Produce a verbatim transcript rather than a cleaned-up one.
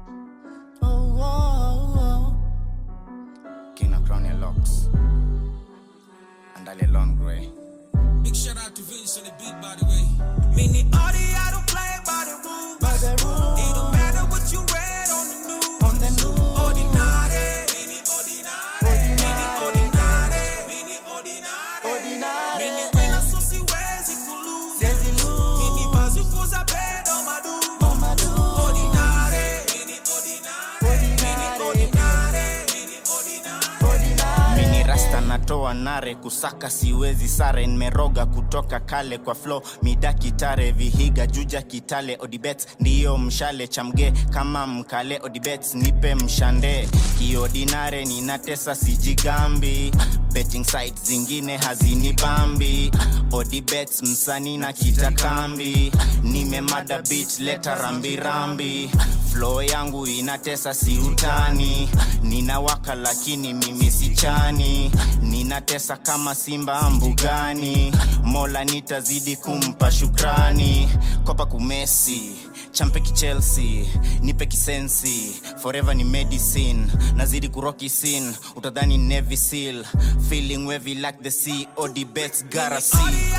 Oh, oh, oh. King of Crown Locks. And Ali Long Grey. Big shout out to Vince on the beat, by the way. Mini Audi, I don't play by the rules. By the rules. It don't matter what you read on the news. On the news. Ordinary. Mini ordinary. Mini ordinary. Mini ordinary. Ordinary. Mini when I so see where's it kulu. There's the news. Mini bazu kuza bed on my do. On my do. Ordinary. Mini ordinary. Mini ordinary. Mini ordinary. Ordinary. Mini rasta natoa nare kusaka siwezi sare nmeroga kutoka kale kwa flow mida kitare vihiga juja kitale odibets ndiyo mshale chamge kama mkale odibets nipe mshande kiordinare ninatesa sijigambi betting sites zingine hazini bambi odibets msani na kitakambi nimemada beach leta rambi rambi flow yangu inatesa si utani ninawaka lakini mimi si chani ninatesa kama simba mbugani Mola nitazidi kumpa shukrani kopa kumesi champe ki Chelsea nipe kisensi forever ni medicine nazidi kuroki scene utadhani Navy Seal feeling wavy like the sea odibets gotta see